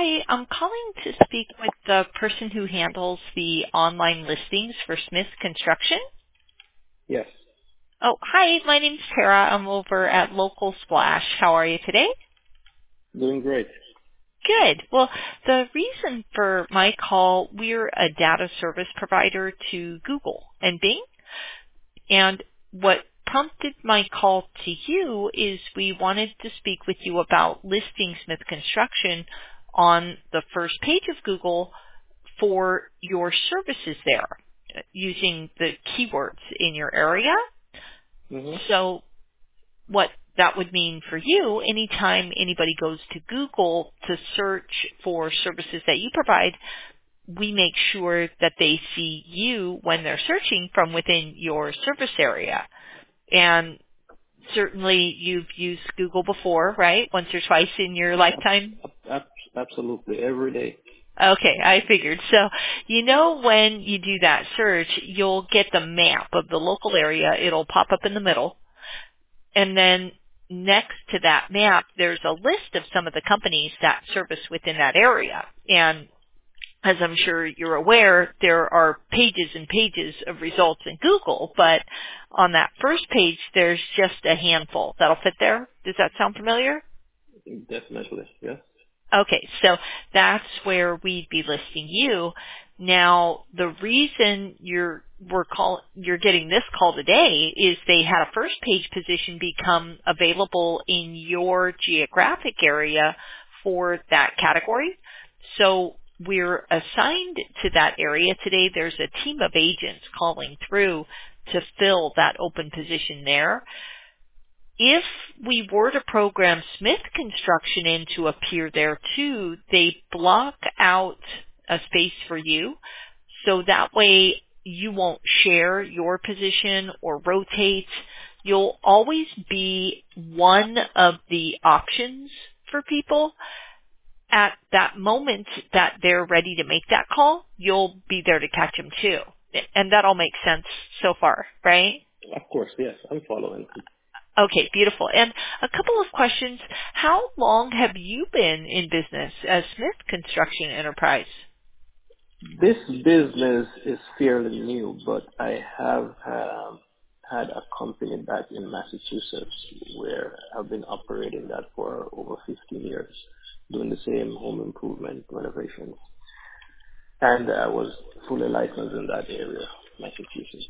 Hi, I'm calling to speak with the person who handles the online listings for Smith Construction. Yes, Oh, hi, my name's Tara. I'm over at Local Splash. How are you today? doing great. Good. Well, the reason for my call, we're a data service provider to Google and Bing. And what prompted my call to you is we wanted to speak with you about listing Smith Construction on the first page of Google for your services there using the keywords in your area. hmm So what that would mean for you, anytime anybody goes to Google to search for services that you provide, we make sure that they see you when they're searching from within your service area. And certainly you've used Google before, right? Once or twice in your lifetime? Absolutely, every day. Okay, I figured. So, when you do that search, you'll get the map of the local area. It'll pop up in the middle. And then next to that map, there's a list of some of the companies that service within that area. And as I'm sure you're aware, there are pages and pages of results in Google, but on that first page, there's just a handful that'll fit there. Does that sound familiar? Definitely, yes. Okay, so that's where we'd be listing you. Now, the reason you're getting this call today is they had a first page position become available in your geographic area for that category. So we're assigned to that area today. There's a team of agents calling through to fill that open position there. If we were to program Smith Construction in to appear there too, they block out a space for you. So that way you won't share your position or rotate. You'll always be one of the options for people. At that moment that they're ready to make that call, you'll be there to catch them too. And that all makes sense so far, right? Of course, yes, I'm following. Okay, beautiful. And a couple of questions. How long have you been in business as Smith Construction Enterprise? This business is fairly new, but I have had a company back in Massachusetts where I've been operating that for over 15 years, doing the same home improvement renovations. And I was fully licensed in that area, Massachusetts.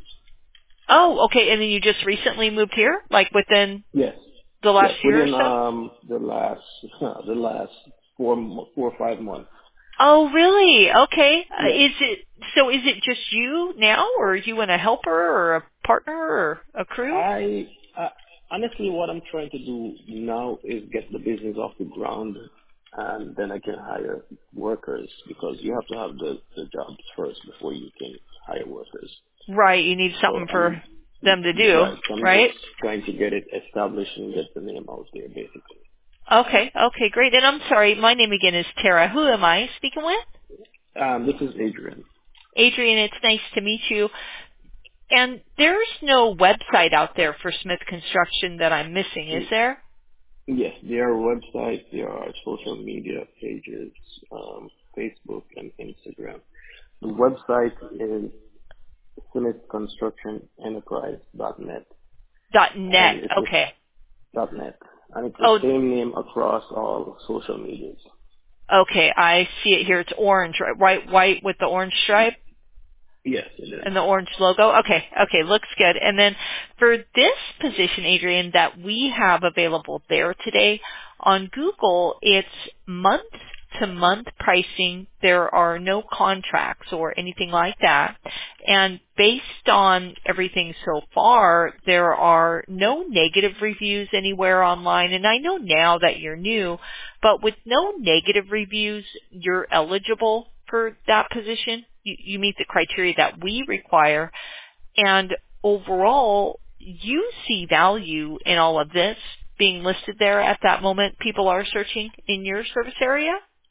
Oh, okay. And then you just recently moved here, like within Yes. the Yes, last year or within so? the last the last 4 or 5 months. Oh, really? Okay. Yes. Is it just you now, or are you and a helper or a partner or a crew? I honestly, what I'm trying to do now is get the business off the ground, and then I can hire workers because you have to have the jobs first before you can hire workers. Right. You need So something for them to do, right. So I'm just right? trying to get it established and get the name out there, basically. Okay. Okay, great. And I'm sorry, my name again is Tara. Who am I speaking with? This is Adrian. Adrian, it's nice to meet you. And there's no website out there for Smith Construction that I'm missing, is there? Yes, there are websites, there are social media pages, Facebook and Instagram. The website is smithconstructionenterprise.net, .net. and it's Okay. .net, and it's the Oh, same name across all social medias. okay. I see it here. It's orange, right? White with the orange stripe Yes, it is. and the orange logo. Okay. Okay. Looks good. And then for this position, Adrian, that we have available there today on Google, it's month to month pricing. There are no contracts or anything like that. And based on everything so far, there are no negative reviews anywhere online. And I know now that you're new, but with no negative reviews, you're eligible for that position. You meet the criteria that we require. And overall, you see value in all of this being listed there at that moment. People are searching in your service area.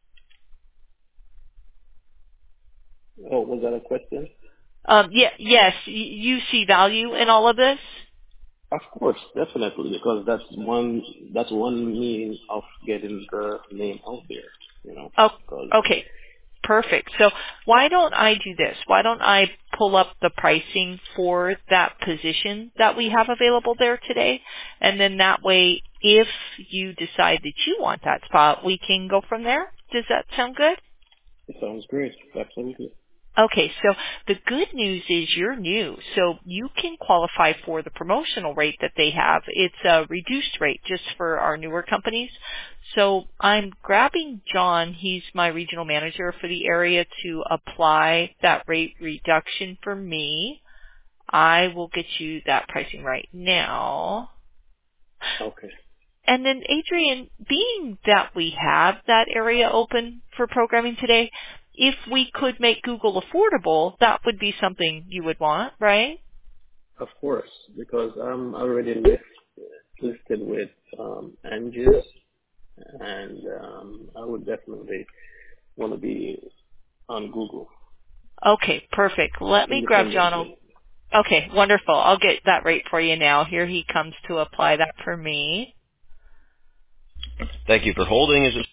Oh, was that a question? Yes, you see value in all of this. Of course, definitely, because that's one means of getting the name out there. Oh, okay. Perfect. So why don't I do this? Why don't I pull up the pricing for that position that we have available there today? And then that way, if you decide that you want that spot, we can go from there. Does that sound good? It sounds great. Absolutely. Okay, so the good news is you're new, so you can qualify for the promotional rate that they have. It's a reduced rate just for our newer companies. So I'm grabbing John, he's my regional manager for the area, to apply that rate reduction for me. I will get you that pricing right now. Okay. And then Adrian, being that we have that area open for programming today, if we could make Google affordable, that would be something you would want, right? Of course, because I'm already listed with Angie's, and I would definitely want to be on Google Okay, perfect. Let me grab John. independently. Okay, wonderful. I'll get that rate for you now. Here he comes to apply that for me. Thank you for holding. Is it